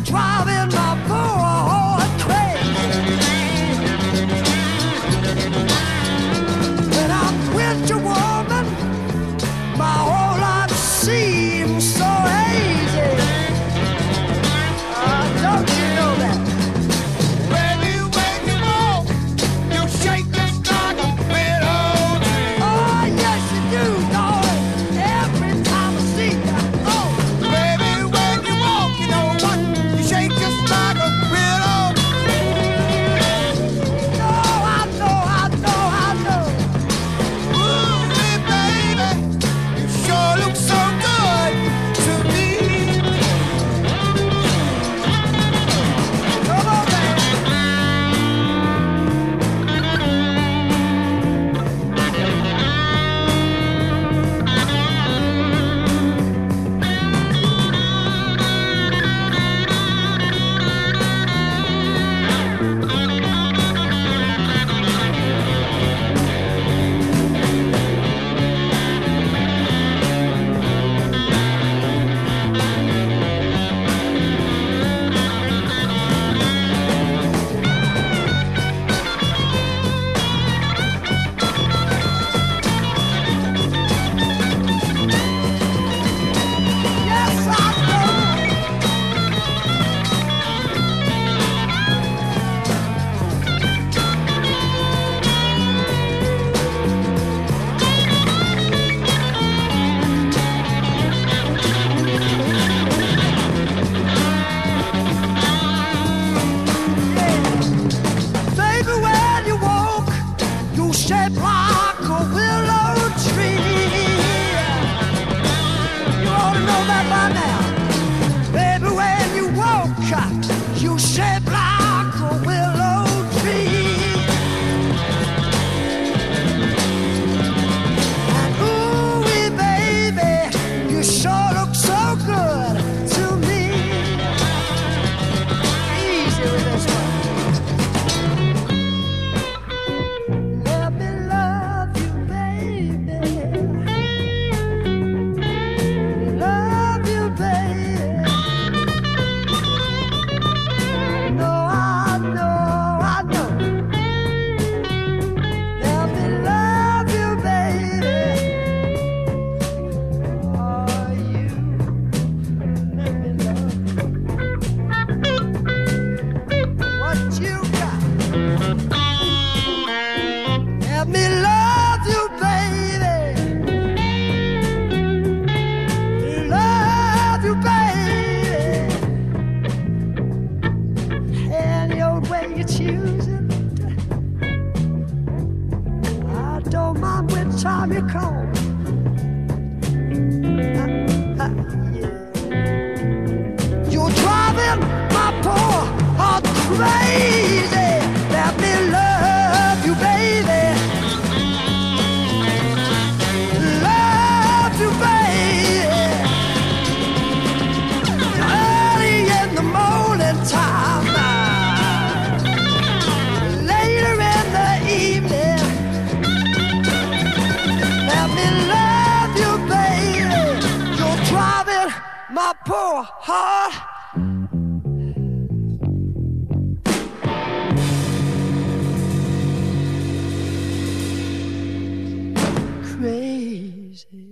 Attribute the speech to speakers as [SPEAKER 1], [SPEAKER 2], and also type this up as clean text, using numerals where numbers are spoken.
[SPEAKER 1] driving my poor heart crazy. When I'm with you, woman, my whole life seems so hazy. Don't you know that?
[SPEAKER 2] Baby, when you walk, you shake just like a willow tree.
[SPEAKER 1] Oh, yes, you do, darling. Every time I see you. Oh,
[SPEAKER 2] Baby, when you walk, you know what? You shake just like a willow tree.
[SPEAKER 1] no, I know, I know, I know.
[SPEAKER 2] Ooh, baby, you sure look so good to me.
[SPEAKER 1] Come on, baby. Yes, I know. Baby, when you walk, you shape like a willow tree. You ought to know that by now. Baby, when you walk, you shape like a willow tree. And ooh, baby, you sure look so good to me. Easy with this one. Let me love you, baby. Love you, baby. No, I know, I know. Let me love you, baby. Oh, you let me love what you got. Let me love you, baby. Love you, baby. Any old way you choose it. I don't mind which time you call. Yeah. You're driving my poor heart crazy. Let me love you, baby. Love you, baby. Early in the morning time, later in the evening. Let me love you, baby. You're driving my poor heart crazy.